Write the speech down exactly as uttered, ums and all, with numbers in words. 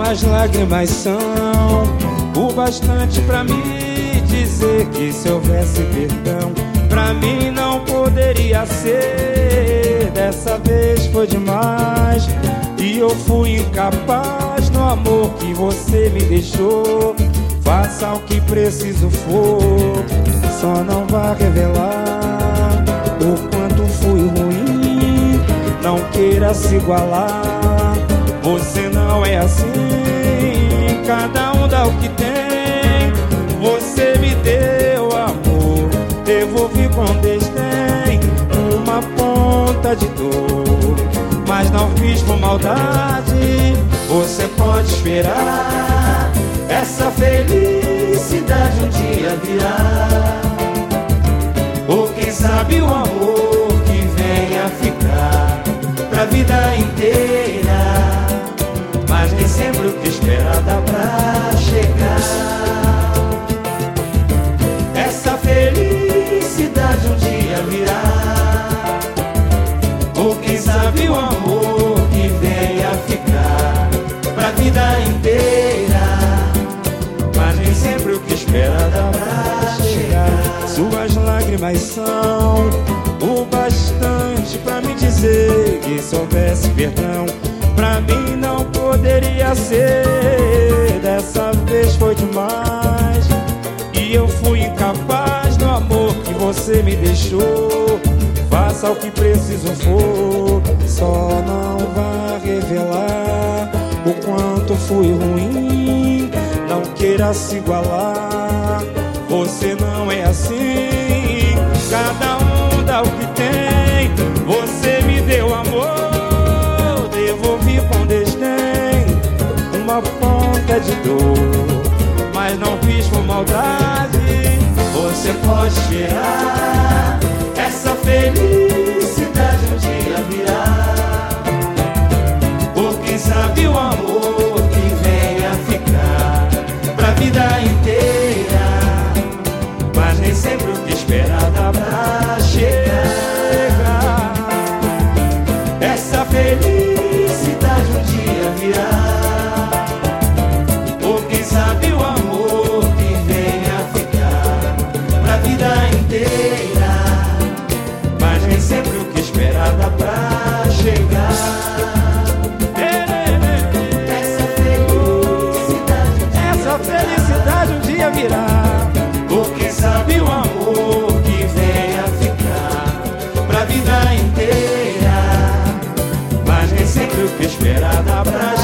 Suas lágrimas são o bastante pra me dizer que se houvesse perdão, pra mim não poderia ser. Dessa vez foi demais e eu fui incapaz no amor que você me deixou. Faça o que preciso for, só não vá revelar o quanto fui ruim. Não queira se igualar, você não é assim. Cada um dá o que tem. Você me deu amor, devolvi com desdém uma ponta de dor, mas não fiz por maldade. Você pode esperar, essa felicidade um dia virá. Ou quem sabe o amor que venha ficar pra vida inteira. Mas nem sempre o que espera dá pra chegar. Essa felicidade um dia virá. Ou quem sabe o amor que venha ficar pra vida inteira. Mas nem sempre o que espera dá pra chegar. Suas lágrimas são o bastante pra me dizer que se houvesse perdão, pra mim não poderia ser. Dessa vez foi demais e eu fui incapaz do amor que você me deixou. Faça o que preciso for, só não vá revelar o quanto fui ruim. Não queira se igualar, você não é assim. Cada um dá o que tem. Você me deu amor, devolvi com desdém uma ponta de dor, mas não fiz por maldade. Você pode esperar, essa felicidade um dia virá. Ou quem sabe o amor que venha ficar pra vida inteira. Mas nem sempre o que espera dá pra chegar. Essa felicidade um dia virá. Ou quem sabe o amor que venha ficar pra vida inteira. Mas nem sempre o que espera dá pra chegar. Essa felicidade, essa felicidade um dia virá. Ou quem sabe o amor que venha ficar pra vida inteira. Mas nem sempre o que espera dá pra chegar.